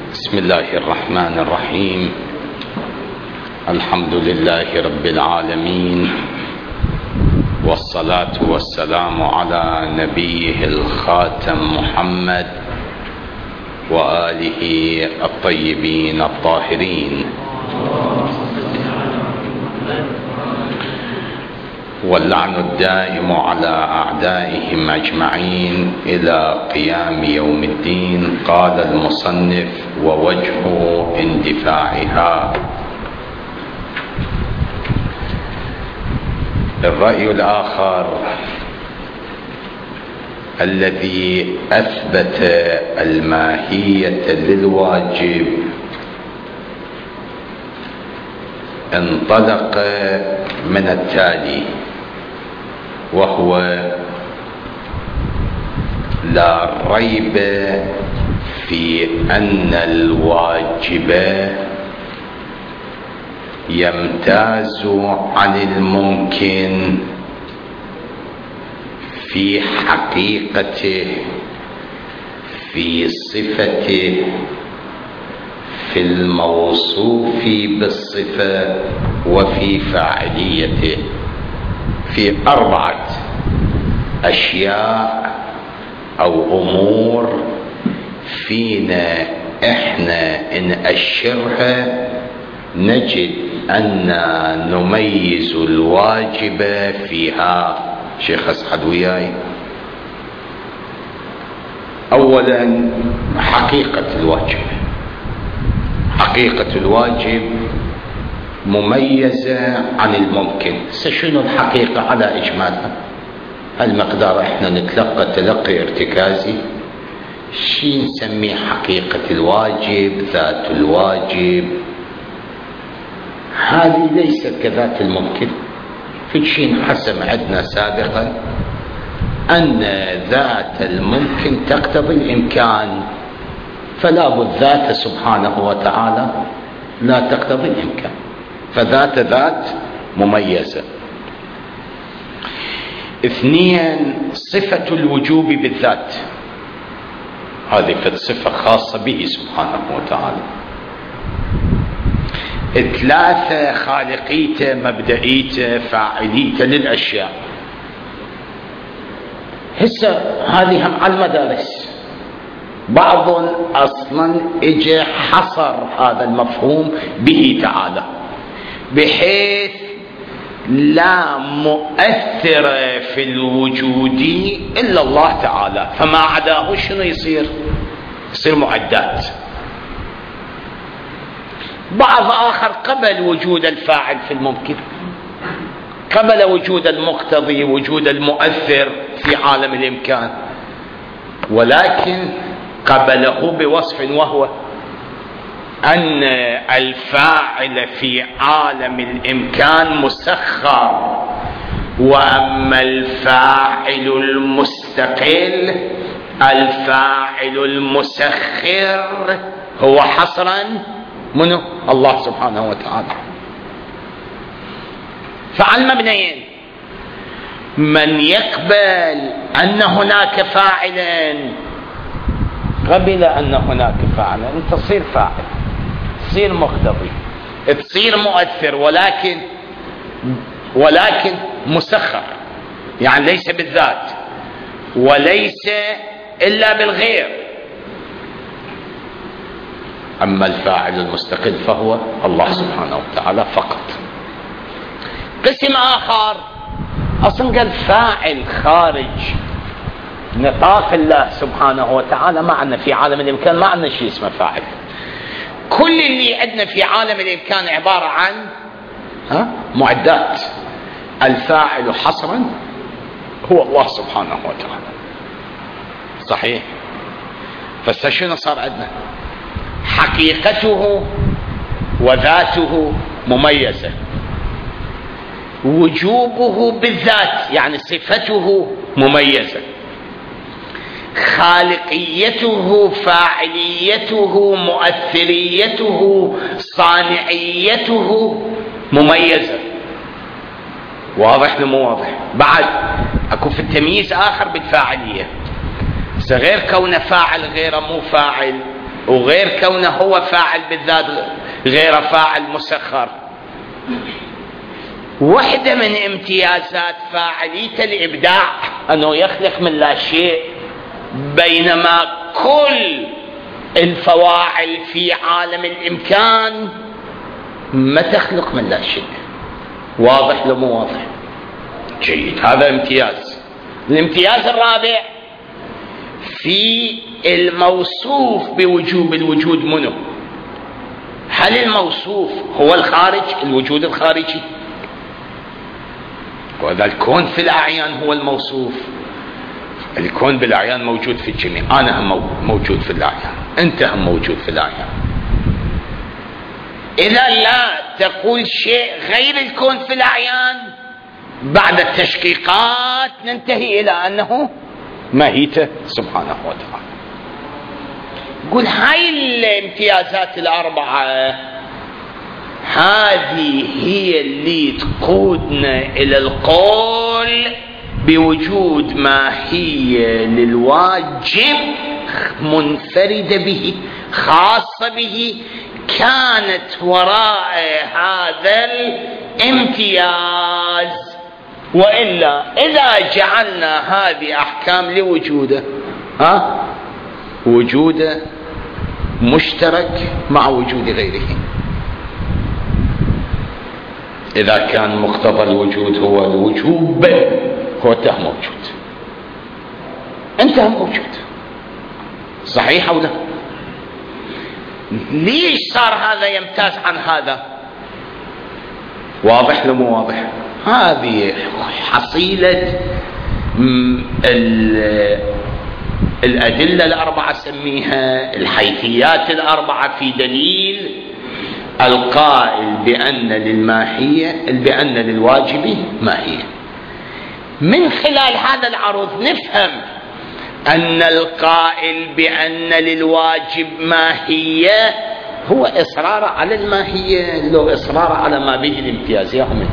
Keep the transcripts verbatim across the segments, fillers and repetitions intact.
بسم الله الرحمن الرحيم. الحمد لله رب العالمين، والصلاة والسلام على نبيه الخاتم محمد وآله الطيبين الطاهرين، واللعن الدائم على أعدائهم أجمعين إلى قيام يوم الدين. قال المصنف: ووجه اندفاعها. الرأي الآخر الذي أثبت الماهية للواجب انطلق من التالي، وهو: لا ريب في أن الواجب يمتاز عن الممكن في حقيقته، في صفته، في الموصوف بالصفة، وفي فاعليته، في أربعة أشياء أو أمور فينا إحنا إن أشرها نجد أن نميز الواجب فيها. شيخ أسعد وياي. أولا، حقيقة الواجب. حقيقة الواجب مميزة عن الممكن. شنو الحقيقة على إجمالها؟ المقدار احنا نتلقى تلقي ارتكازي، شي نسميه حقيقة الواجب، ذات الواجب. هذه ليست كذات الممكن. في شيء حسم عندنا سابقا أن ذات الممكن تقتضي الإمكان، فلا بد ذات سبحانه وتعالى لا تقتضي الإمكان، فذات ذات مميزة. اثنين، صفة الوجوب بالذات، هذه صفة خاصة به سبحانه وتعالى. ثلاثة، خالقيته، مبدئيته، فاعليته للأشياء. هسه هذه هم على المدارس، بعض أصلا اجى حصر هذا المفهوم به تعالى، بحيث لا مؤثر في الوجود إلا الله تعالى، فما عداه شنو يصير؟ يصير معدات. بعض آخر قبل وجود الفاعل في الممكن، قبل وجود المقتضي، وجود المؤثر في عالم الإمكان، ولكن قبله بوصف، وهو أن الفاعل في عالم الإمكان مسخر، وأما الفاعل المستقل، الفاعل المسخر هو حصرا منه الله سبحانه وتعالى. فعلى المبنيين، من يقبل أن هناك فاعلا، قبل أن هناك فاعلا، أنت تصير فاعل، تصير مقتضي، تصير مؤثر، ولكن ولكن مسخر، يعني ليس بالذات وليس إلا بالغير. أما الفاعل المستقل فهو الله سبحانه وتعالى فقط. قسم آخر أصلا قال فاعل خارج نطاق الله سبحانه وتعالى، ما عندنا في عالم الإمكان، ما عندنا شيء اسمه فاعل. كل اللي عندنا في عالم الإمكان عبارة عن ها معدات. الفاعل حصرا هو الله سبحانه وتعالى. صحيح؟ فشنو صار عندنا؟ حقيقته وذاته مميزة، وجوبه بالذات يعني صفته مميزة، خالقيته، فاعليته، مؤثريته، صانعيته مميزة. واضح مو واضح؟ بعد اكو في التمييز اخر بالفاعلية، غير كونه فاعل غيره مو فاعل، وغير كونه هو فاعل بالذات غير فاعل مسخر. واحدة من امتيازات فاعلية الإبداع أنه يخلق من لا شيء، بينما كل الفواعل في عالم الإمكان ما تخلق من لا شيء. واضح لو مو واضح؟ جيد، هذا امتياز. الامتياز الرابع في الموصوف بوجوب الوجود منه. هل الموصوف هو الخارج، الوجود الخارجي؟ وهذا الكون في الأعيان هو الموصوف. الكون بالأعيان موجود في الجميع، أنا هم موجود في الأعيان، أنت هم موجود في الأعيان. إذا لا تقول شيء غير الكون في الأعيان، بعد التشقيقات ننتهي إلى أنه ماهيته سبحانه وتعالى. قل هاي الامتيازات الأربعة هذه هي اللي تقودنا إلى القول بوجود ماهية للواجب منفردة به، خاصة به، كانت وراء هذا الامتياز. وإلا إذا جعلنا هذه أحكام لوجوده، ها وجوده مشترك مع وجود غيره. إذا كان مقتضى الوجود هو الوجوب، هو أنت موجود، أنت موجود، صحيح أو لا؟ ليش صار هذا يمتاز عن هذا؟ واضح لو مو واضح؟ هذه حصيلة الأدلة الأربعة سميها الحيثيات الأربعة في دليل القائل بأن للماهية بأن للواجب ماهية. من خلال هذا العرض نفهم أن القائل بأن للواجب ماهية هو إصرار على الماهية، لو إصرار على ما به الامتياز. يا هم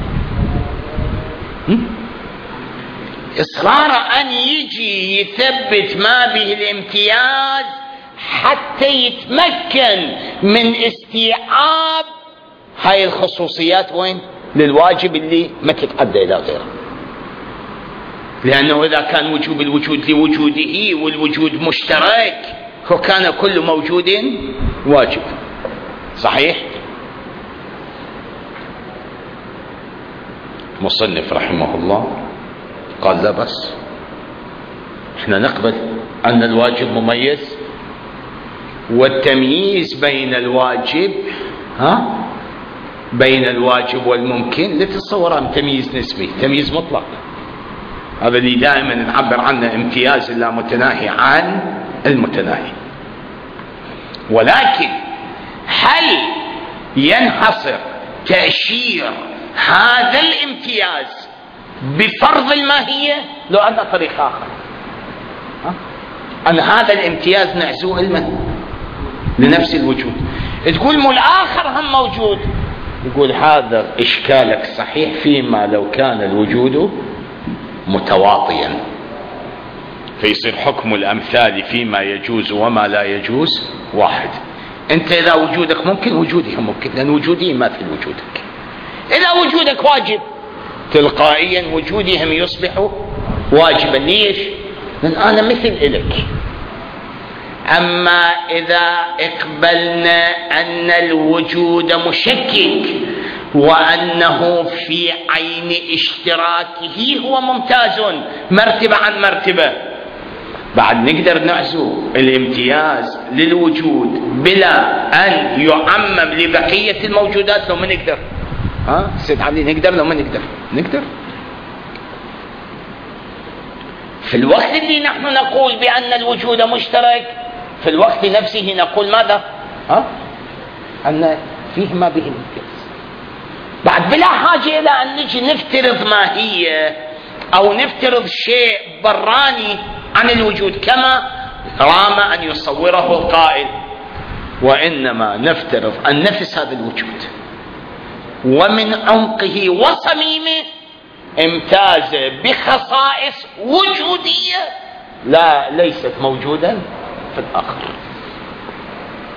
إصرار أن يجي يثبت ما به الامتياز حتى يتمكن من استيعاب هاي الخصوصيات وين للواجب اللي ما تتعدى إلى غيره. لأنه إذا كان وجوب الوجود لوجوده والوجود مشترك فكان كل موجود واجب، صحيح؟ مصنف رحمه الله قال لا بس احنا نقبل أن الواجب مميز، والتمييز بين الواجب ها بين الواجب والممكن لا تتصور تمييز نسبي، تمييز مطلق. هذا اللي دائما نعبر عنه امتياز اللامتناهي عن المتناهي. ولكن هل ينحصر تأشير هذا الامتياز بفرض الماهية؟ لو أن طريق آخر أن هذا الامتياز نعزوه المن لنفس الوجود، تقول مو الآخر هم موجود، يقول هذا إشكالك صحيح فيما لو كان الوجود متواطيا، فيصير حكم الأمثال فيما يجوز وما لا يجوز واحد. أنت إذا وجودك ممكن وجودي ممكن، لأن وجودي يماثل وجودك. إذا وجودك واجب تلقائيا وجودي هم يصبح واجبا. ليش؟ لأن أنا مثل إلك. أما إذا اقبلنا أن الوجود مشكك وأنه في عين اشتراكه هو ممتاز مرتبة عن مرتبة، بعد نقدر نعزو الامتياز للوجود بلا أن يعمم لبقية الموجودات. لو ما نقدر، ها سيد علي، نقدر لو ما نقدر نقدر في الوقت اللي نحن نقول بأن الوجود مشترك، في الوقت نفسه نقول ماذا؟ ها أن فيه ما به الامتياز، بعد بلا حاجة إلى أن نجي نفترض ماهية أو نفترض شيء براني عن الوجود كما رام أن يصوره القائل، وإنما نفترض أن نفس هذا الوجود ومن عمقه وصميمه امتاز بخصائص وجودية لا ليست موجودا في الآخر.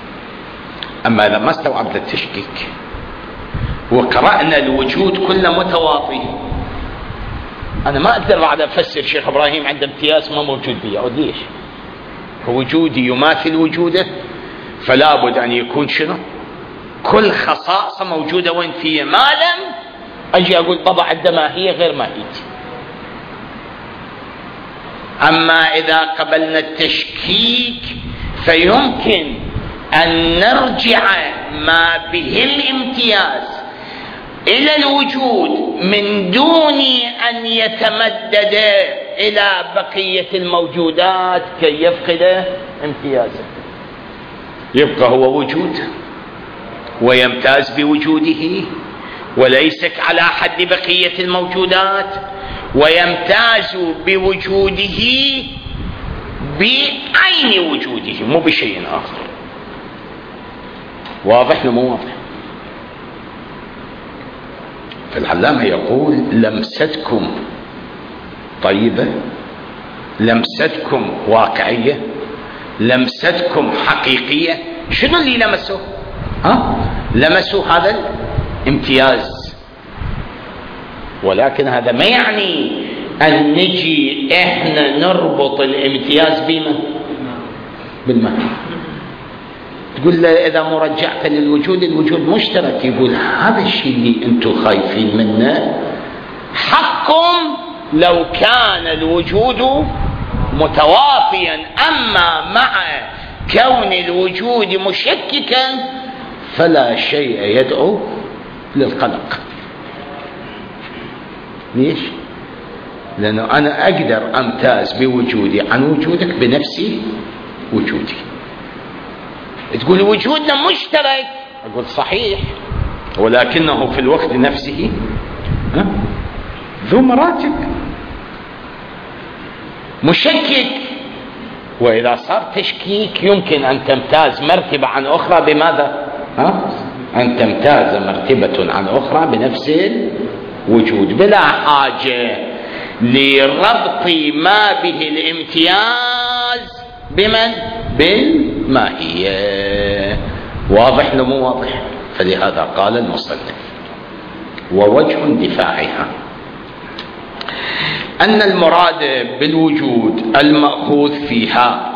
أما إذا ما استوعبنا التشكيك وقرأنا الوجود كله متواطي، أنا ما أقدر بعد أفسر شيخ إبراهيم عنده امتياز ما موجود بي، أو ليش؟ وجودي يماثل وجوده، فلا بد أن يكون شنو؟ كل خصائص موجودة وين فيه، ما لم أجي أقول طبعا عنده ماهية غير ماهيتي. أما إذا قبلنا التشكيك فيمكن أن نرجع ما به الامتياز إلى الوجود من دون أن يتمدد إلى بقية الموجودات كي يفقد امتيازه. يبقى هو وجود ويمتاز بوجوده وليس على حد بقية الموجودات، ويمتاز بوجوده بعين وجوده مو بشيء آخر. واضح لو مو واضح؟ فالعلامة يقول لمستكم طيبة، لمستكم واقعية، لمستكم حقيقية. شنو اللي لمسوه؟ ها؟ لمسوا هذا الامتياز، ولكن هذا ما يعني أن نجي إحنا نربط الامتياز بما بالمعنى. تقول له إذا مرجعت للوجود، الوجود مشترك. يقول هذا الشيء اللي أنتم خايفين منه حق لو كان الوجود متوافيا، أما مع كون الوجود مشككا فلا شيء يدعو للقلق. ليش؟ لأنه أنا أقدر أمتاز بوجودي عن وجودك بنفسي وجودي. تقول وجودنا مشترك، أقول صحيح، ولكنه في الوقت نفسه ذو مراتب مشكك. وإذا صار تشكيك يمكن أن تمتاز مرتبة عن أخرى بماذا؟ ها؟ أن تمتاز مرتبة عن أخرى بنفس الوجود بلا حاجة لربط ما به الامتياز بمن؟ بالماهية. واضح لو مو واضح؟ فلهذا قال المصنف ووجه دفاعها أن المراد بالوجود المأخوذ فيها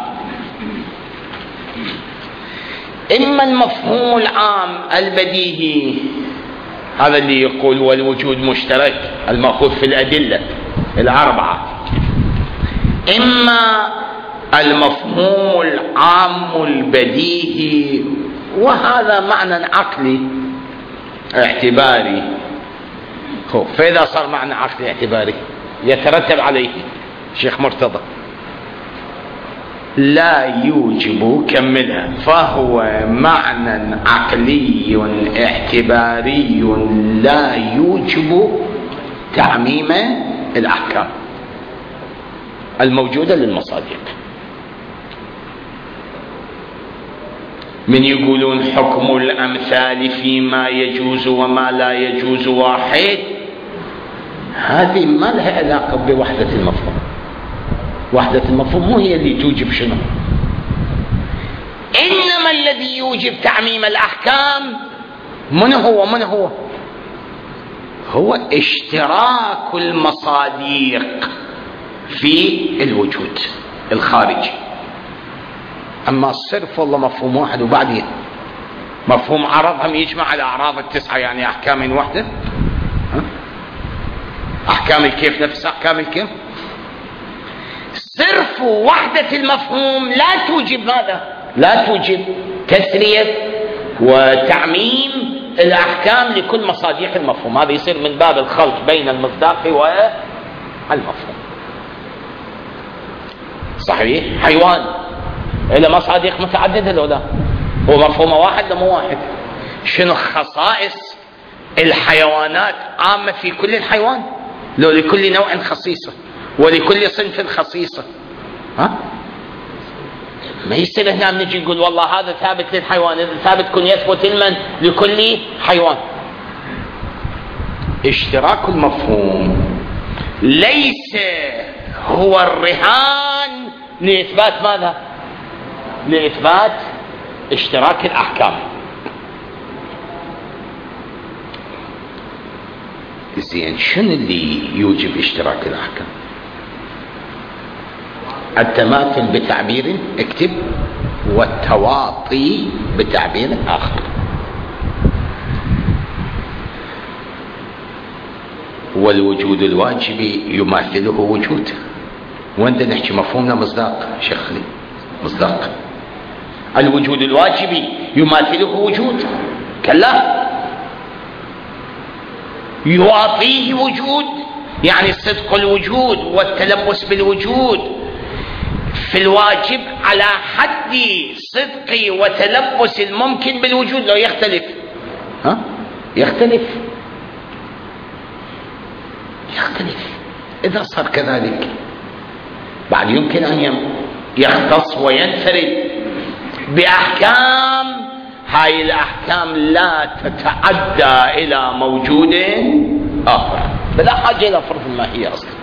إما المفهوم العام البديهي، هذا اللي يقول والوجود مشترك المأخوذ في الأدلة الأربعة، إما المفهوم العام البديهي، وهذا معنى عقلي اعتباري. فإذا صار معنى عقلي اعتباري يترتب عليه شيخ مرتضى لا يوجب كملها، فهو معنى عقلي اعتباري لا يوجب تعميم الأحكام الموجودة للمصادق. من يقولون حكم الأمثال فيما يجوز وما لا يجوز واحد، هذه ما لها علاقة بوحدة المفهوم. وحدة المفهوم مو هي اللي توجب شنو، إنما الذي يوجب تعميم الأحكام من هو؟ من هو؟ هو اشتراك المصادق في الوجود الخارجي. أما الصرف والله مفهوم واحد، وبعدين مفهوم عرض هم يجمع الأعراض التسعة، يعني أحكام واحدة. أحكام الكيف نفس أحكام الكيف. صرف وحدة المفهوم لا توجب ماذا؟ لا توجب تسرية وتعميم الأحكام لكل مصادق المفهوم. هذا يصير من باب الخلط بين المصداق والمفهوم. صحيح حيوان إلى مصادق متعددة لو لا هو مفهوم واحد لو مو واحد. شنو خصائص الحيوانات عامة في كل الحيوان؟ لو لكل نوع خصيصة ولكل صنف خصيصة. ها؟ ما يصير هنا نجي نقول والله هذا ثابت للحيوان، إذا ثابت كن يثبت المن لكل حيوان. اشتراك المفهوم ليس هو الرهان لإثبات ماذا؟ لإثبات اشتراك الأحكام. زين، شنو اللي يوجب اشتراك الأحكام؟ التماثل بتعبير اكتب، والتواطي بتعبير آخر. والوجود الواجبي يماثله وجود. وين نحكي مفهومنا مصداق شيخ خليل؟ مصداق. الوجود الواجبي يماثله وجود، كلا يواطيه وجود، يعني صدق الوجود والتلبس بالوجود في الواجب على حد صدق وتلبس الممكن بالوجود. لو يختلف ها يختلف يختلف إذا صار كذلك بعد يمكن أن يختص وينفرد بأحكام، هاي الأحكام لا تتعدى إلى موجود آخر بلا حاجة إلى فرض الماهية أصلا.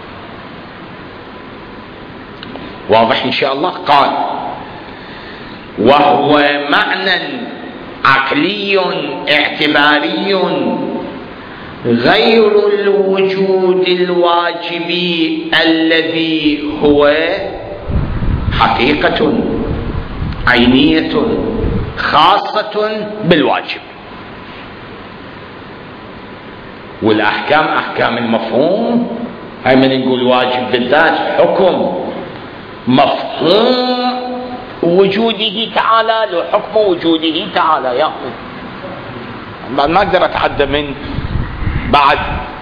واضح إن شاء الله؟ قال وهو معنى عقلي اعتباري غير الوجود الواجبي الذي هو حقيقة عينية خاصة بالواجب. والأحكام أحكام المفهوم، هاي من نقول واجب بالذات حكم مفهوم وجوده تعالى، له حكم وجوده تعالى يأخذ. ما أقدر أتعدى من بعد.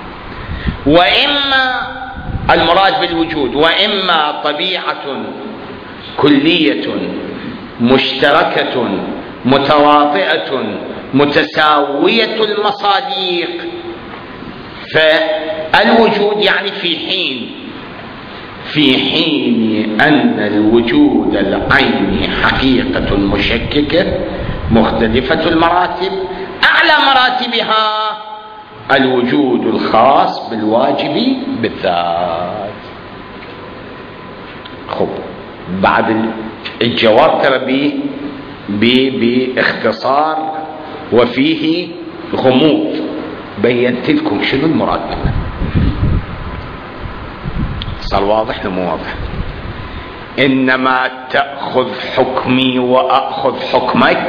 وإما المراد بالوجود وإما طبيعة كلية مشتركة متواطئة متساوية المصاديق. فالوجود يعني في حين في حين أن الوجود العيني حقيقة مشككة مختلفة المراتب، أعلى مراتبها الوجود الخاص بالواجب بالذات. خب بعد الجواب ترى باختصار وفيه غموض، بينت لكم شنو المراد منه. صار واضح مو واضح؟ إنما تأخذ حكمي وأخذ حكمك،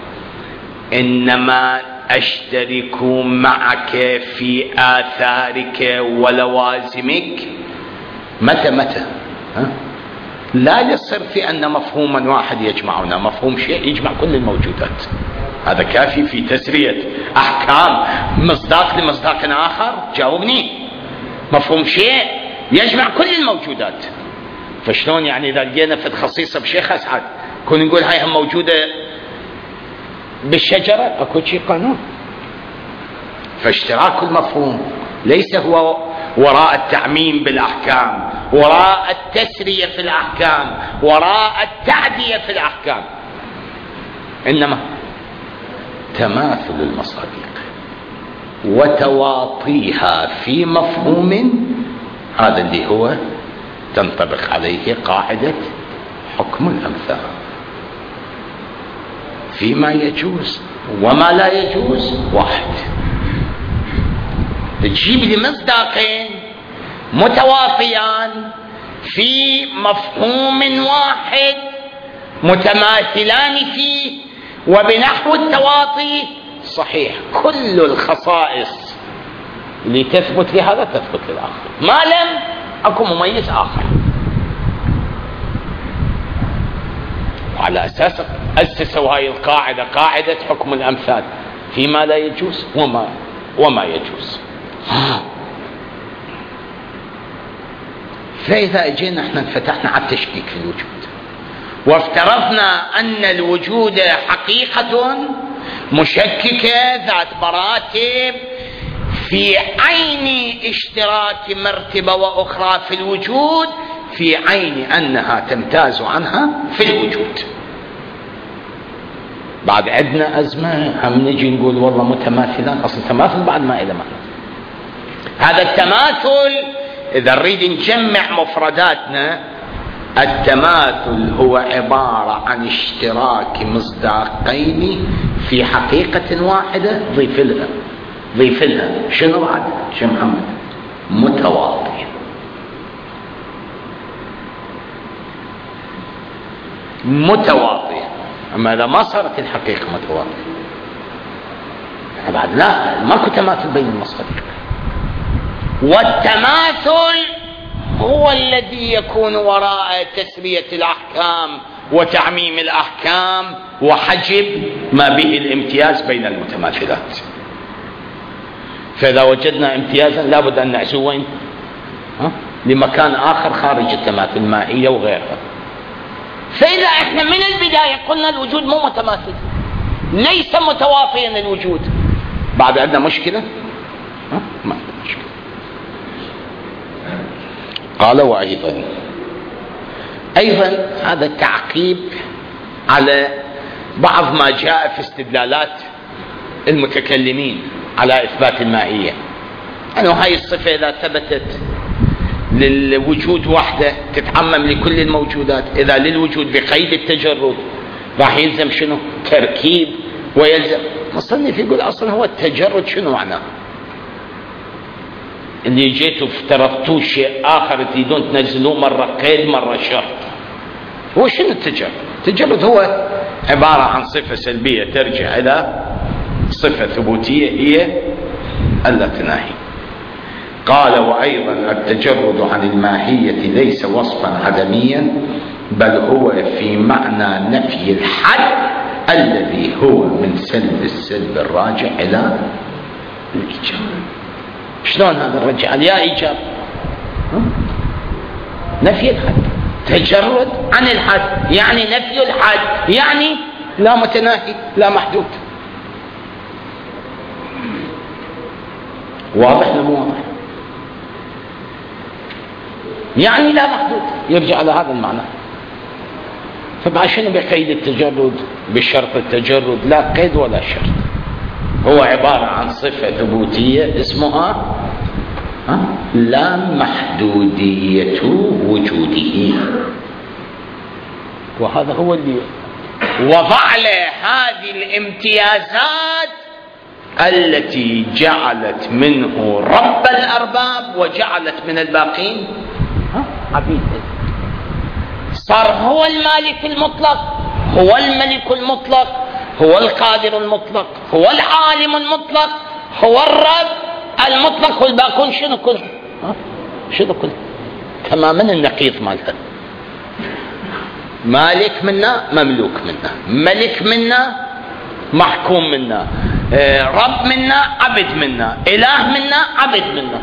إنما أشترك معك في آثارك ولوازمك. متى متى ها؟ لا يصير في أن مفهوما واحد يجمعنا، مفهوم شيء يجمع كل الموجودات. هذا كافي في تسرية أحكام مصداق لمصداق آخر. جاوبني. مفهوم شيء يجمع كل الموجودات. فشلون يعني إذا لقينا في خصيصة بشيخ أسعد كون نقول هاي هم موجودة بالشجرة؟ أكو شيء قانون. فاشتراك المفهوم ليس هو وراء التعميم بالأحكام، وراء التسرية في الأحكام، وراء التعدية في الأحكام، إنما تماثل المصادق وتواطيها في مفهوم، هذا اللي هو تنطبق عليه قاعدة حكم الأمثال فيما يجوز وما لا يجوز. واحد تجيب لي مصداقين متواطيان في مفهوم واحد متماثلان فيه وبنحو التواطي صحيح. كل الخصائص اللي تثبت لهذا تثبت للآخر، ما لم أكو مميز آخر. وعلى أساس أسسوا هاي القاعدة، قاعدة حكم الأمثال فيما لا يجوز وما وما يجوز. فإذا اجينا احنا انفتحنا على التشكيك في الوجود وافترضنا أن الوجود حقيقة مشككة ذات مراتب في عين اشتراك مرتبة وأخرى في الوجود، في عين أنها تمتاز عنها في الوجود. بعد عندنا أزمة هم نجي نقول والله متماثلان. أصل تماثل بعد ما إلى معنى. هذا التماثل إذا نريد نجمع مفرداتنا، التماثل هو عبارة عن اشتراك مصداقين في حقيقة واحدة ضيف لها ضيف لها شنو بعد شو محمد؟ متواطئة. متواطئة. أما إذا ما صارت الحقيقة متواطئة بعد لا، ماكو تماثل بين المصادر. والتماثل هو الذي يكون وراء تسرية الأحكام وتعميم الأحكام وحجب ما به الامتياز بين المتماثلات. فإذا وجدنا امتيازا لابد أن نعزو وين؟ لمكان آخر خارج التماثل، المائية وغيرها. فإذا احنا من البداية قلنا الوجود مو متماثل، ليس متوافيا الوجود، بعد عندنا مشكلة؟ ها؟ ما عندنا مشكلة. قال وأيضا أيضا هذا تعقيب على بعض ما جاء في استدلالات المتكلمين على إثبات المائية، أنه هاي الصفة إذا ثبتت للوجود وحده تتعمم لكل الموجودات، إذا للوجود بقيد التجرد راح يلزم شنو؟ تركيب. ويلزم مصنف يقول أصلا هو التجرد شنو معناه؟ اللي جيتوا افترضتوا شيء آخر تريدون تنزلوه مرة قيد مرة شرط. هو شنو التجرد؟ التجرد هو عبارة عن صفة سلبية ترجع إلى صفة ثبوتية هي اللاتناهي. قال وأيضا التجرد عن الماهية ليس وصفا عدميا، بل هو في معنى نفي الحد الذي هو من سلب السلب الراجع إلى الإيجاب. شلون هذا الرجع يا إيجاب؟ نفي الحد، تجرد عن الحد يعني نفي الحد، يعني لا متناهي لا محدود. واضح ولا مو واضح؟ يعني لا محدود، يرجع على هذا المعنى. فبعد شنو بقيد التجرد؟ بشرط التجرد لا قيد ولا شرط، هو عبارة عن صفة ثبوتية اسمها لا محدودية وجوده، وهذا هو اللي وضع له هذه الامتيازات التي جعلت منه رب الأرباب وجعلت من الباقين عبيد. صار هو المالك المطلق، هو الملك المطلق، هو القادر المطلق، هو العالم المطلق، هو الرب المطلق، والباقون شنو كله؟ شنو كله؟ تماما النقيض مالها. مالك منا مملوك منا، ملك منا محكوم منا، رب منا عبد منا، إله منا عبد منا.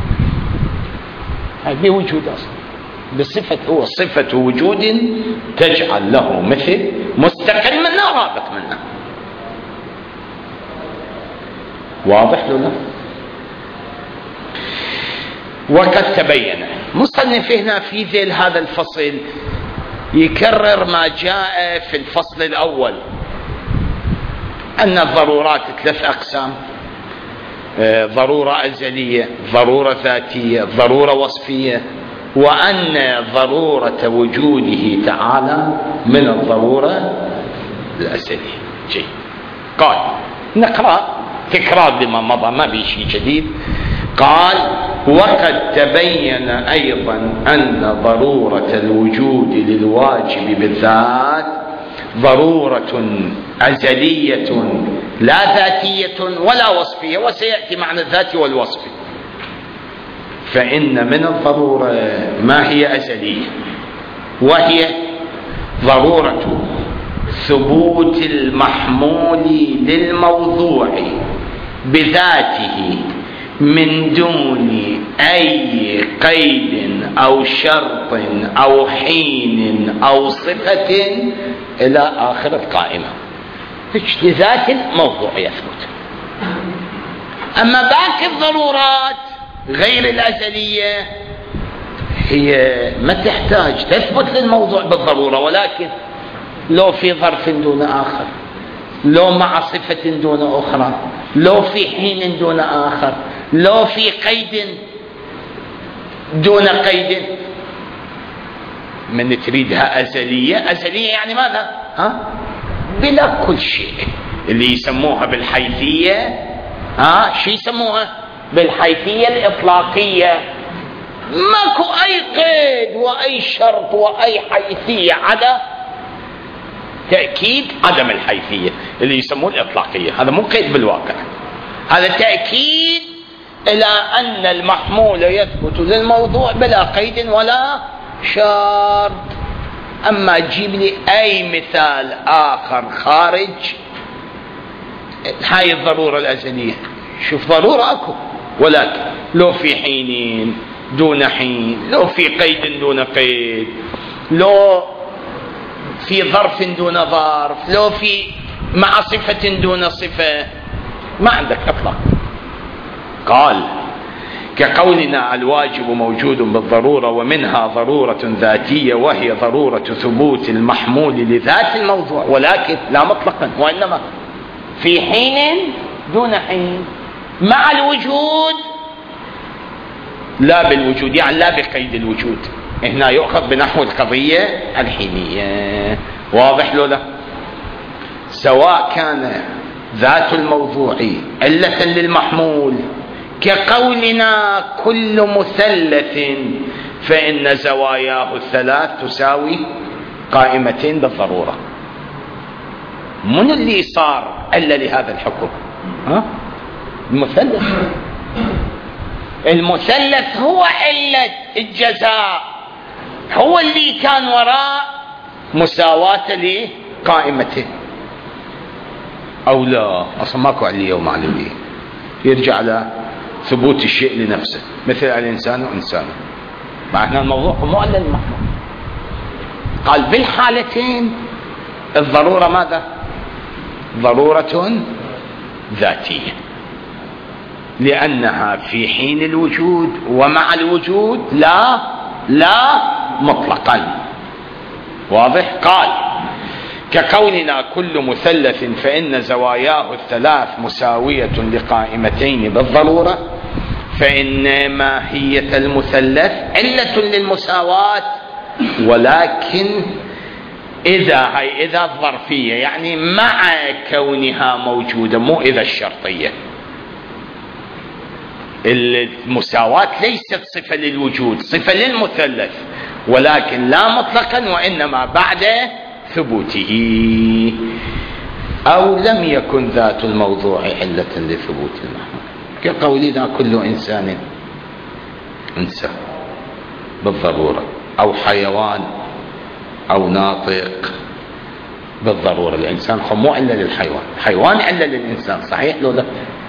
هذه وجود أصلا بصفة، هو صفة وجود تجعل له مثل مستقل منا رابط منا. واضح له؟ وقد تبين مصنف هنا في ذيل هذا الفصل يكرر ما جاء في الفصل الأول، أن الضرورات ثلاث أقسام: ضرورة أزلية، ضرورة ذاتية، ضرورة وصفية، وأن ضرورة وجوده تعالى من الضرورة الأزلية. جيد. قال نقرأ تكرار لما مضى ما بي شيء جديد. قال وقد تبين أيضا أن ضرورة الوجود للواجب بالذات ضرورة أزلية لا ذاتية ولا وصفية، وسيأتي معنى الذات والوصف. فإن من الضرورة ما هي أزلية، وهي ضرورة ثبوت المحمول للموضوع بذاته من دون أي قيد أو شرط أو حين أو صفة إلى آخر القائمة. لذات الموضوع يثبت. أما باقي الضرورات غير الأزلية هي ما تحتاج تثبت للموضوع بالضرورة، ولكن لو في ظرف دون آخر، لو مع صفة دون أخرى، لو في حين دون آخر، لو في قيد دون قيد، من تريدها أزلية. أزلية يعني ماذا؟ ها؟ بلا كل شيء، اللي يسموها بالحيثية ها شو يسموها بالحيثية الإطلاقية، ماكو أي قيد وأي شرط وأي حيثية عدا تأكيد عدم الحيثية اللي يسموه الإطلاقية. هذا مو قيد بالواقع، هذا تأكيد إلى أن المحمول يثبت للموضوع بلا قيد ولا شرط. أما تجيب لي أي مثال آخر خارج هاي الضرورة الأزلية، شوف ضرورة أكو، ولكن لو في حين دون حين، لو في قيد دون قيد، لو في ظرف دون ظرف، لو في مع صفة دون صفة، ما عندك إطلاق. قال كقولنا الواجب موجود بالضرورة ومنها ضرورة ذاتية وهي ضرورة ثبوت المحمول لذات الموضوع، ولكن لا مطلقا وإنما في حين دون حين، مع الوجود لا بالوجود، يعني لا بقيد الوجود. هنا يؤخذ بنحو القضية الحينية. واضح له لا؟ سواء كان ذات الموضوع علة للمحمول كقولنا كل مثلث فإن زواياه الثلاث تساوي قائمتين بالضرورة. من اللي صار إلا لهذا الحكم؟ ها؟ المثلث. المثلث هو علة الجزاء، هو اللي كان وراء مساواة لقائمتين. أو لا، أصلا ماكو علية ومعنوية، يرجع على ثبوت الشيء لنفسه، مثل الإنسان وإنسانه. معنى الموضوع مو إلا المحمول. قال بالحالتين الضرورة ماذا؟ ضرورة ذاتية، لأنها في حين الوجود ومع الوجود لا لا مطلقا. واضح؟ قال كقولنا كل مثلث فإن زواياه الثلاث مساوية لقائمتين بالضرورة، فإن ماهية المثلث علة للمساواة، ولكن إذا هي إذا الظرفية، يعني مع كونها موجودة، مو إذا الشرطية. المساواة ليست صفة للوجود، صفة للمثلث، ولكن لا مطلقا وإنما بعد ثبوته. أو لم يكن ذات الموضوع علة لثبوت المحمول كقولنا كل إنسان إنسان بالضرورة، أو حيوان أو ناطق بالضرورة. الإنسان مو إلا للحيوان، حيوان إلا للإنسان، صحيح لو لا؟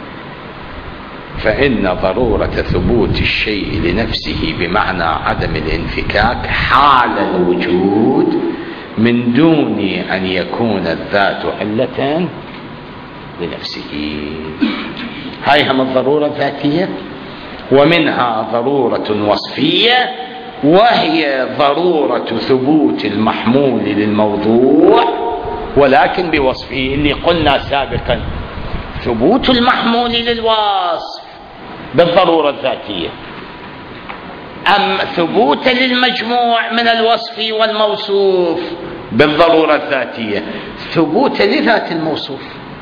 فإن ضرورة ثبوت الشيء لنفسه بمعنى عدم الانفكاك حال الوجود من دون أن يكون الذات علة لنفسه. هاي هم الضرورة الذاتية. ومنها ضرورة وصفية وهي ضرورة ثبوت المحمول للموضوع ولكن بوصفه، اللي قلنا سابقا ثبوت المحمول للوصف بالضرورة الذاتية، أم ثبوت للمجموع من الوصف والموصوف بالضرورة الذاتية. ثبوت لذات الموصوف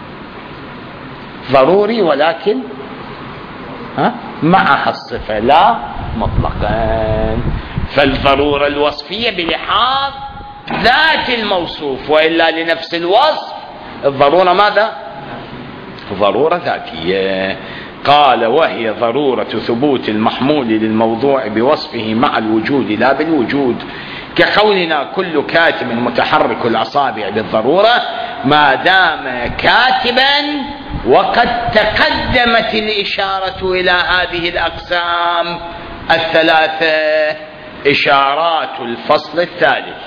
ضروري، ولكن ها معها الصفة لا مطلقا. فالضرورة الوصفية بلحاظ ذات الموصوف، وإلا لنفس الوصف الضرورة ماذا؟ ضرورة ذاتية. قال وهي ضرورة ثبوت المحمول للموضوع بوصفه مع الوجود لا بالوجود، كقولنا كل كاتب متحرك الأصابع بالضرورة ما دام كاتبا، وقد تقدمت الإشارة إلى هذه الأقسام الثلاثة إشارات الفصل الثالث.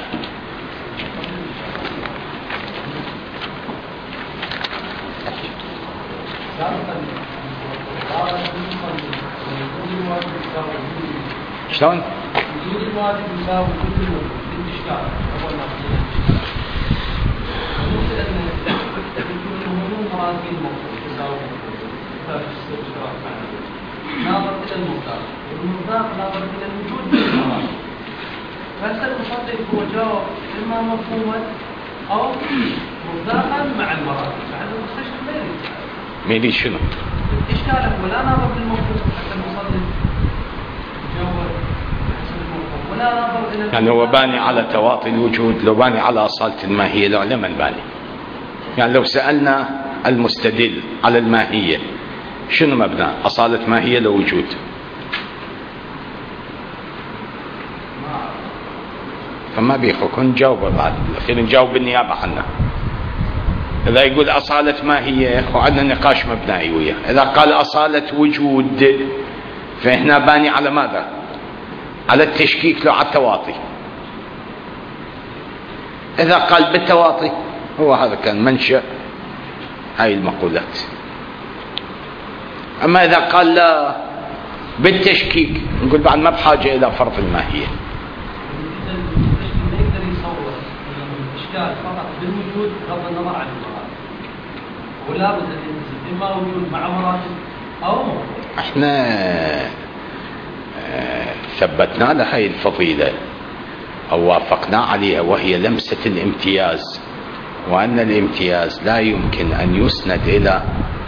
شلون؟ وجود الواجب يساوي وجود الاشكال اول ما نقول ان الهموم مراتب الموضوع تساوي فالاشتراك ناظر الى المصدر والمصدر ناظر الى الوجود. فهسه المصدر هو جواب اما مفهوما او مصداقا مع المراتب، مع المستشفى ما يريد شنو؟ إشكاله ولا نظر بالمفهوم حتى المصنف جاوب حسب المفهوم ولا نظر إلى يعني هو باني على تواطي الوجود، لو باني على أصالة الماهية لو لمن باني. يعني لو سألنا المستدل على الماهية شنو مبنى أصالة ماهية لو وجود؟ فما بيخوكم نجاوب بعد الأخير، نجاوب بالنيابة عنه. إذا يقول أصالة ماهية وعندنا نقاش مبنائي وياه. إذا قال أصالة وجود فإحنا باني على ماذا؟ على التشكيك لو على التواطي. إذا قال بالتواطي هو هذا كان منشأ هاي المقولات. أما إذا قال لا بالتشكيك نقول بعد ما بحاجة إلى فرض الماهية. الإشكال فقط بالوجود بغض النظر عن المراتب، ولا بد أن ينزل إما وجود مع مراتب أو مراتب. احنا آه ثبتنا له هاي الفضيلة أو وافقنا عليها، وهي لمسة الامتياز، وأن الامتياز لا يمكن أن يسند إلى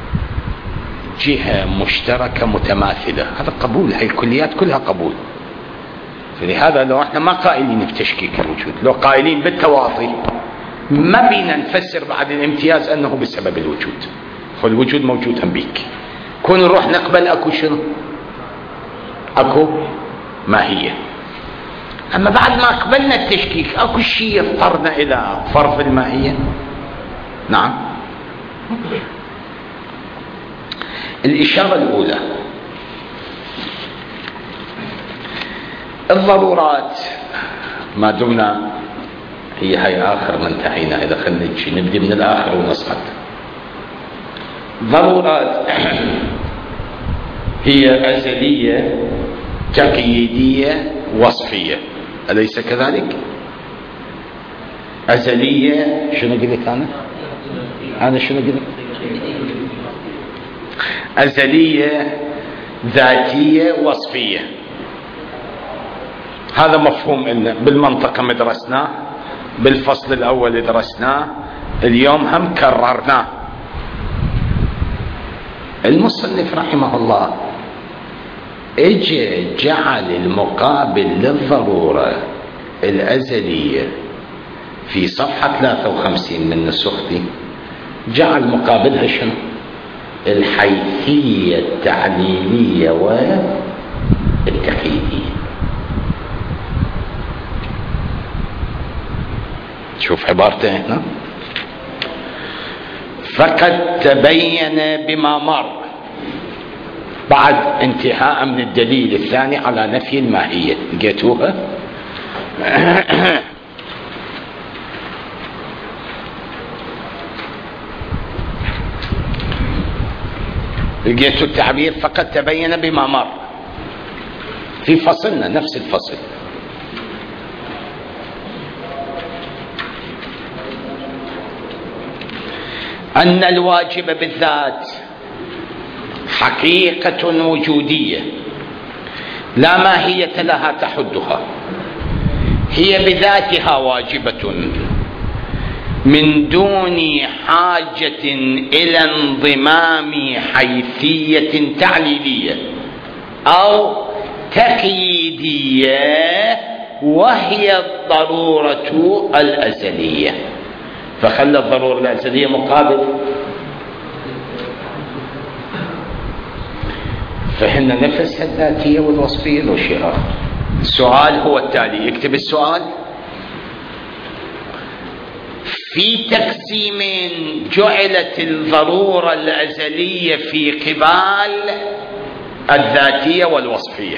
جهة مشتركة متماثلة. هذا قبول، هاي الكليات كلها قبول. فلهذا لو احنا ما قائلين بتشكيك الوجود، لو قائلين بالتواطي ما بينا نفسر بعد الامتياز أنه بسبب الوجود. فالوجود موجودا بيك، كون نروح نقبل أكو شنو؟ أكو ماهية. أما بعد ما قبلنا التشكيك أكو شيء يضطرنا إلى فرض الماهية؟ نعم. الإشارة الأولى الضرورات، ما دمنا هي هي آخر ما انتهينا، إذا خلنا نبدي من الآخر ونصعد. ضرورات هي أزلية تقييدية وصفية، أليس كذلك؟ أزلية شنو قلت أنا؟ أنا شنو قلت؟ أزلية ذاتية وصفية. هذا مفهوم إن بالمنطقة مدرسناه، بالفصل الأول درسناه، اليوم هم كررناه. المصنف رحمه الله اجى جعل المقابل للضرورة الأزلية في صفحة ثلاثة وخمسين من نسختي، جعل مقابلها شنو؟ الحيثية التعليلية والتقييدية. شوف عبارته هنا، فقد تبين بما مر، بعد انتهاء من الدليل الثاني على نفي الماهية. لقيتوها؟ لقيتوا التعبير فقد تبين بما مر في فصلنا نفس الفصل. أن الواجب بالذات حقيقة وجودية لا ماهية لها تحدها، هي بذاتها واجبة من دون حاجة إلى انضمام حيثية تعليلية أو تقييدية، وهي الضرورة الأزلية. فخلى الضرورة الأزلية مقابل. فهنا نفس الذاتية والوصفية لو شيء آخر. السؤال هو التالي، يكتب السؤال: في تقسيم جعلت الضرورة الأزلية في قبال الذاتية والوصفية،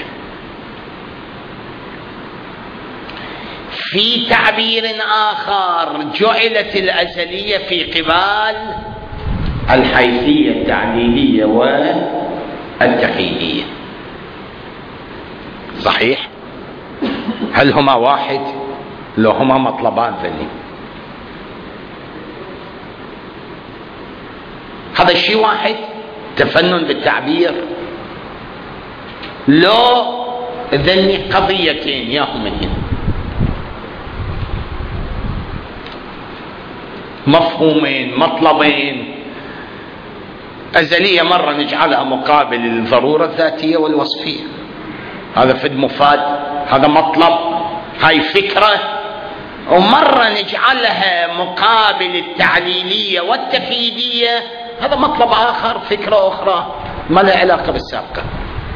في تعبير آخر جعلت الأزلية في قبال الحيثية التعليلية والتقييدية. صحيح؟ هل هما واحد؟ لو هما مطلبان ذني، هذا الشيء واحد، تفنن بالتعبير. لو ذني قضيتين ياهمين، مفهومين، مطلبين، أزلية مرة نجعلها مقابل الضرورة الذاتية والوصفية، هذا فد مفاد، هذا مطلب، هاي فكرة. ومرة نجعلها مقابل التعليلية والتفييدية، هذا مطلب آخر، فكرة أخرى ما لها علاقة بالسابقة.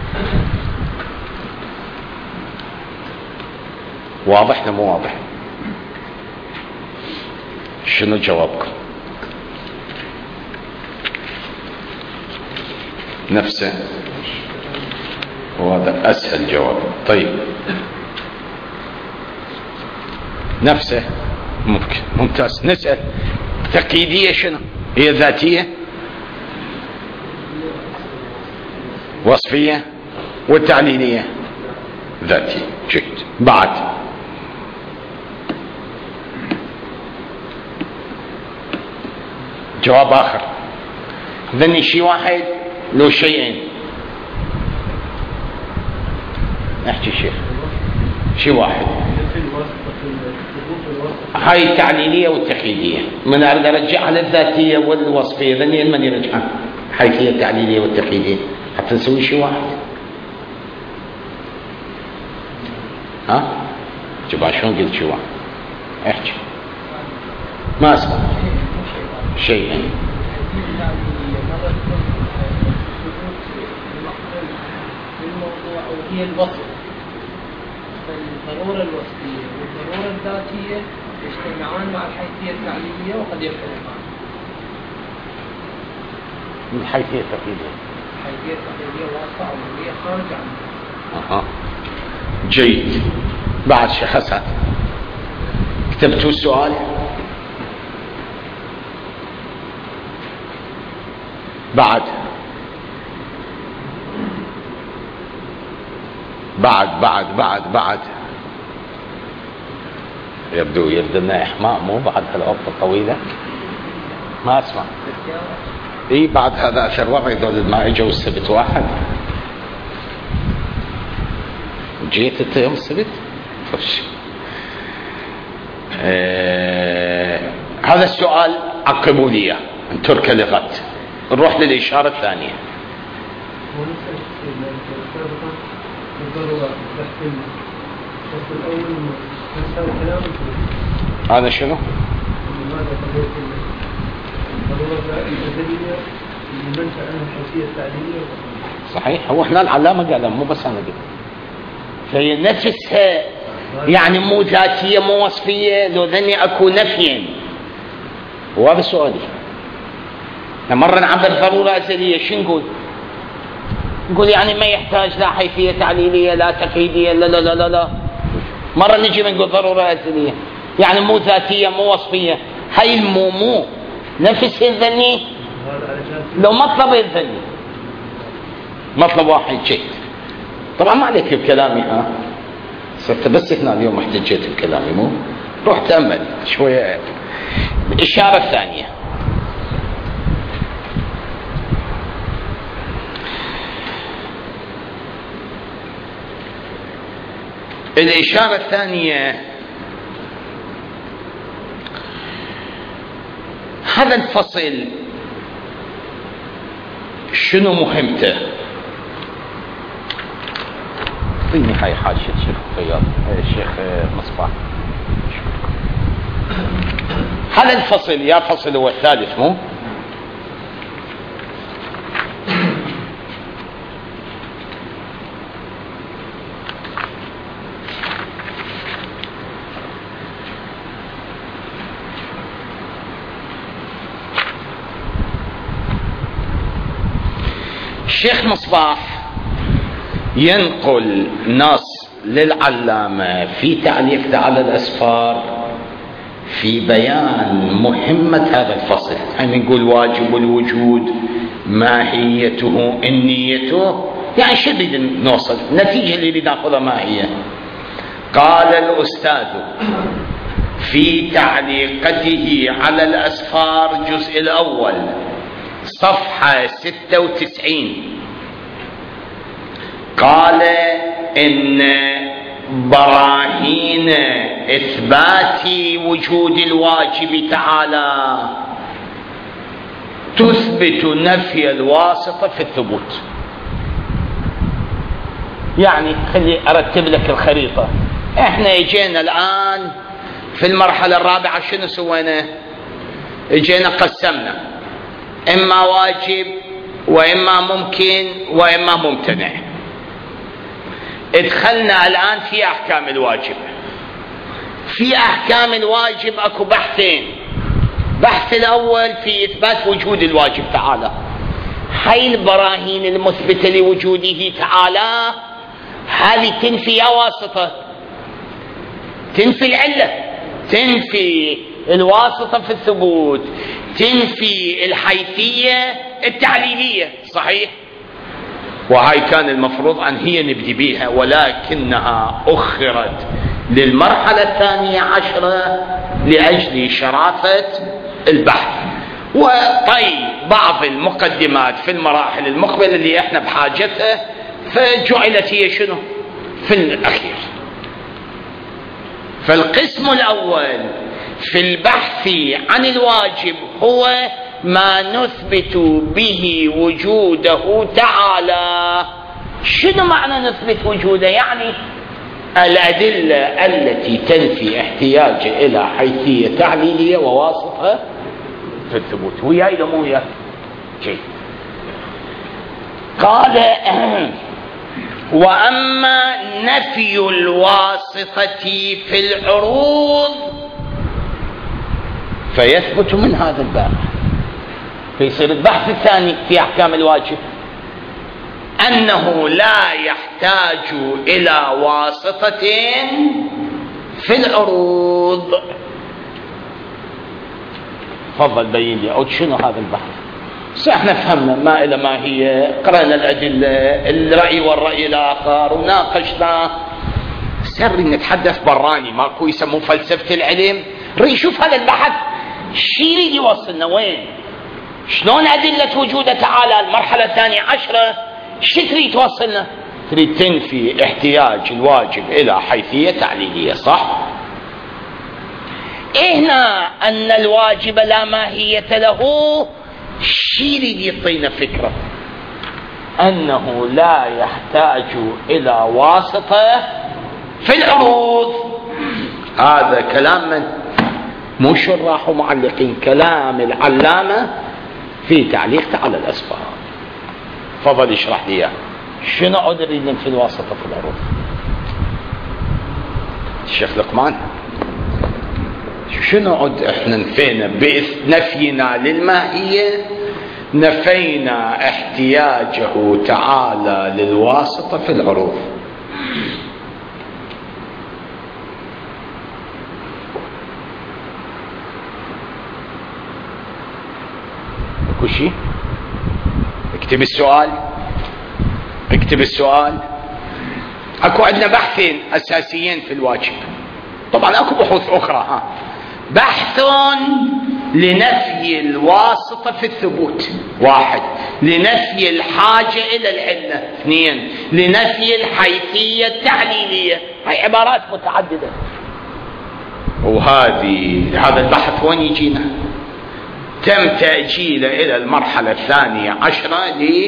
واضح ولا مو واضح؟ شنو جوابكم؟ نفسه، وهذا أسهل جواب. طيب نفسه ممكن، ممتاز. نسأل تقييدية شنو هي؟ ذاتية، وصفية، والتعليلية ذاتية. جيد. بعد جواب آخر، ذني شيء واحد لو شيئين؟ نحكي شيء شيء واحد. هاي التعليلية والتقييدية، من أريد أرجعها للذاتية والوصفية، ذني من يرجعها حيث هي التعليلية والتقييدية حتى نسوي شيء واحد. ها جبا شلون قلت شيء واحد؟ احكي ما اسمع شيء يعني. هي الوصف، فالضرورة الوصفية والضرورة الذاتية يجتمعان مع الحيثية التعليلية وقد يختلفان. من الحيثية التقييدية، الحيثية التقييدية واضحة وهي خارج عنها. أها جيد. بعد شيخ حسن كتبتوا السؤال؟ بعد بعد بعد بعد بعد يبدو يبدو لنا إحماء، مو بعد هالوقت الطويلة ما أسمع. إيه بعد هذا أثر وضعي دول ما إجوا السبت واحد. جيت أنت يوم السبت؟ خش. آه هذا السؤال عقبوا لي إياه، نتركه لغد. نروح للإشارة الثانية. هذا شنو؟ صحيح، هو احنا العلامة قال مو بس انا قلت، فهي نفسها يعني مو ذاتية مو وصفية، لو ذني اكو نفيا. وهذا سؤالي. مرة نعبر ضرورة أزلية شو نقول؟ نقول يعني ما يحتاج لا حيثية تعليلية لا تقييدية، لا لا لا لا لا. مرة نجي نقول ضرورة أزلية يعني مو ذاتية مو وصفية. هاي المو مو نفس الذني لو مطلب الذني مطلب واحد شيء. طبعا ما عليك بكلامي، ها صرت بس هنا اليوم احتجيت بكلامي، مو روح تأمل شوية. الإشارة الثانية، الإشارة الثانية هذا الفصل شنو مهمته؟ فيني هاي حاشية الشيخ فياض الشيخ مصباح. هذا الفصل يا فصل هو الثالث مو؟ الشيخ مصباح ينقل نص للعلامة في تعليقه على الأسفار في بيان مهمة هذا الفصل. يعني نقول واجب الوجود، ماهيته، النيته، يعني شو بدنا نوصل نتيجة اللي ناخذها ما هي. قال الأستاذ في تعليقته على الأسفار الجزء الأول صفحة ستة وتسعين، قال إن براهين إثبات وجود الواجب تعالى تثبت نفي الواسطة في الثبوت. يعني خلي أرتب لك الخريطة. احنا اجينا الآن في المرحلة الرابعة شنو سوينا؟ اجينا قسمنا إما واجب وإما ممكن وإما ممتنع. ادخلنا الآن في أحكام الواجب. في أحكام الواجب أكو بحثين. بحث الأول في إثبات وجود الواجب تعالى. هاي البراهين المثبتة لوجوده تعالى هذه تنفي يا واسطة، تنفي العلة، تنفي الواسطة في الثبوت، تنفي الحيثية التعليلية. صحيح؟ وهاي كان المفروض أن هي نبدي بيها، ولكنها أخرت للمرحلة الثانية عشرة لأجل شرافة البحث وطي بعض المقدمات في المراحل المقبلة اللي احنا بحاجتها، فجعلت هي شنو في الأخير. فالقسم الأول في البحث عن الواجب هو ما نثبت به وجوده تعالى. شنو معنى نثبت وجوده؟ يعني الأدلة التي تنفي احتياج إلى حيثية تعليلية وواسطة في الثبوت. وياي لو مو وياي؟ جيد. قال وأما نفي الواسطة في العروض فيثبت من هذا الباب. فيصير البحث الثاني في أحكام الواجب أنه لا يحتاج إلى واسطة في العروض. تفضل بين لي أو شنو هذا البحث. احنا فهمنا ما إلى ما هي، قرأنا الأدلة، الرأي والرأي الآخر، وناقشنا. سري نتحدث براني، ماكو يسموه فلسفة العلم. ري شوف هذا البحث شي يريد يوصلنا وين؟ شلون أدلة وجوده تعالى المرحلة الثانية عشرة شو تريد توصلنا؟ تريد تنفي احتياج الواجب إلى حيثية تعليلية. صح؟ هنا أن الواجب لا ماهية له شي يريد يعطينا فكرة أنه لا يحتاج إلى واسطة في العروض. هذا كلام من؟ مو شراح ومعلقين، كلام العلامة في تعليق تعالى الأسباب. فضل اشرح لي شنو عود نريد في الواسطة في العروض. الشيخ لقمان شنو عود احنا نفينا بنفينا للماهية؟ نفينا احتياجه تعالى للواسطة في العروض. اكو شيء؟ اكتب السؤال، اكتب السؤال. اكو عندنا بحثين اساسيين في الواجب، طبعا اكو بحوث اخرى. ها بحث لنفي الواسطة في الثبوت، واحد. لنفي الحاجة إلى العلة، اثنين. لنفي الحيثية التعليلية. هاي عبارات متعددة. وهذه هذا البحث وين يجينا؟ تم تأجيله إلى المرحلة الثانية عشرة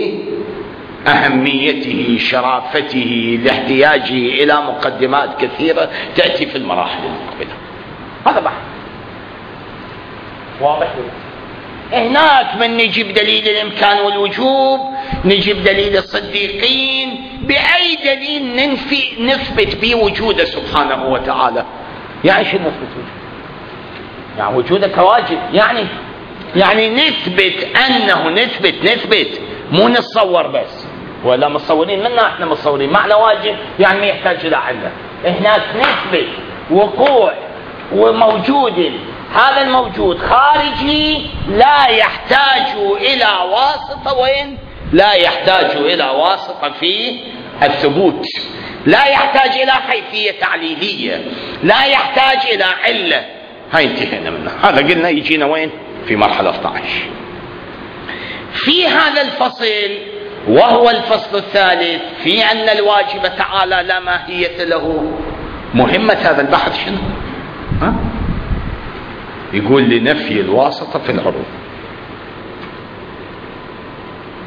لأهميته، شرافته، لاحتياجه إلى مقدمات كثيرة تأتي في المراحل المقبلة. هذا بحث واضح. هناك من نجيب دليل الإمكان والوجوب، نجيب دليل الصديقين، بأي دليل ننفي نثبت به وجوده سبحانه وتعالى. يعني شو نثبت وجوده؟ يعني وجوده كواجب، يعني يعني نثبت أنه نثبت نثبت مو نتصور بس، ولا متصورين منا احنا متصورين معنى واجب يعني ما يحتاج إلى علة. هناك نثبت وقوع وموجود، هذا الموجود خارجي لا يحتاج إلى واسطة. وين؟ لا يحتاج إلى واسطة في الثبوت، لا يحتاج إلى حيثية تعليلية، لا يحتاج إلى علة. هاي انتهينا منها. هذا قلنا يجينا وين؟ في مرحلة اثني عشر. في هذا الفصل وهو الفصل الثالث في أن الواجب تعالى لا ماهية له، مهمة هذا البحث شنو؟ ها؟ يقول لنفي الواسطة في العروض.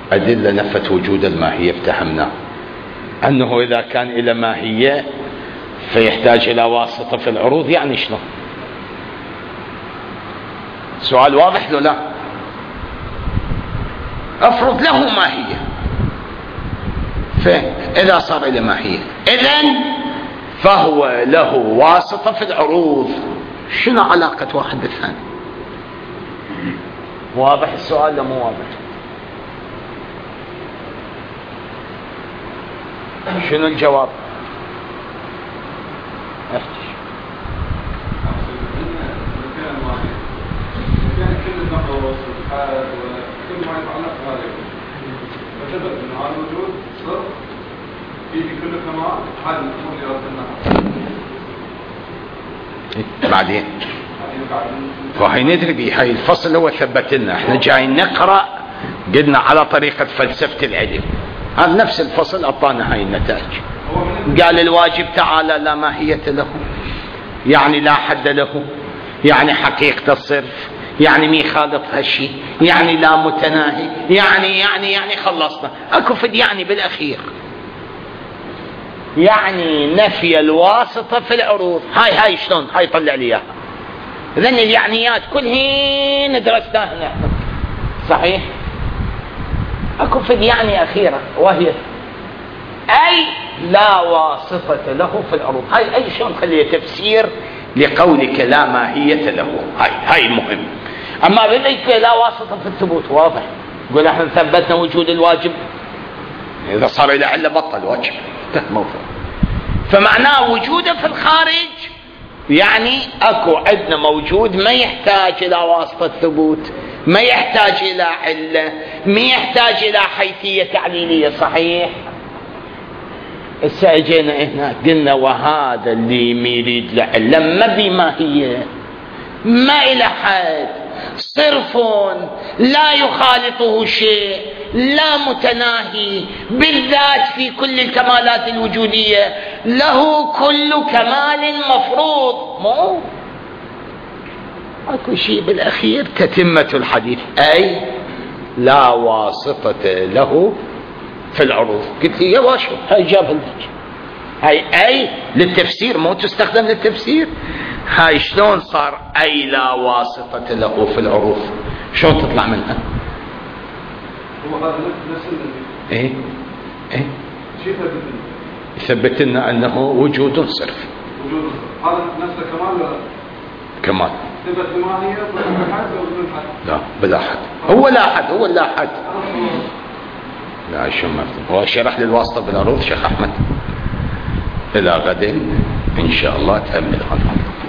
أدلة نفت وجود الماهية افتهمنا أنه إذا كان إلى ماهية فيحتاج إلى واسطة في العروض، يعني شنو؟ سؤال واضح له لا؟ أفرض له ماهية، فإذا صار إلى ماهية إذن فهو له واسطة في العروض. شنو علاقة واحد بالثاني؟ واضح السؤال لا مو واضح؟ شنو الجواب؟ احكي. كل النقص والحاد وكل ما يتعلق بهذا فثبت ان هذا الوجود صرف فيه كل كمال هذه الامور اللي رسلناها بعدين فهي ندري به. هاي الفصل هو ثبت لنا، احنا جايين نقرا قلنا على طريقه فلسفه العلم، هذا نفس الفصل اعطانا هاي النتائج. قال الواجب تعالى لا ماهيه له، يعني لا حد له، يعني حقيقه الصرف، يعني مي خالط هالشيء، يعني لا متناهي، يعني يعني يعني خلصنا. اكو فد يعني بالاخير، يعني نفي الواسطه في العروض. هاي هاي شلون؟ هاي طلع لي اياها. اذن اليعنيات كلهن درسناها نحن صحيح. اكو فد يعني اخيره وهي اي لا واسطه له في العروض. هاي اي شلون خليها تفسير لقولك لا ماهيه له. هاي هاي مهم. اما بذلك لا واسطه في الثبوت واضح. يقول احنا ثبتنا وجود الواجب، اذا صار الى عله بطل واجب موضوع. فمعناه وجوده في الخارج يعني اكو عندنا موجود ما يحتاج الى واسطه ثبوت، ما يحتاج الى عله، ما يحتاج الى حيثيه تعليليه صحيح. هسه اجينا هنا قلنا وهذا اللي يريد لعله ما بماهيه، ما الى حد، صرف لا يخالطه شيء، لا متناهي، بالذات في كل الكمالات الوجوديه له كل كمال مفروض. مو اكو شيء بالاخير تتمه الحديث اي لا واسطه له في العروض. قلت لي يا واشو هاي جابها لك، هاي اي للتفسير مو تستخدم للتفسير. هاي شلون صار اي لا واسطه له في العروض؟ شلون تطلع منها؟ هو هذا نفس ايه ايه شيء يثبت لنا انه وجود صرف. وجود هذا نفسه كمال ولا كمال؟ ثبت الماهيه ولا حد او بدون حد؟ لا بلا حد. هو لا حد، هو لا حد. لا شو ما هو شرح لي الواسطه بالعروض شيخ احمد. الى غد ان شاء الله تأمل عنها.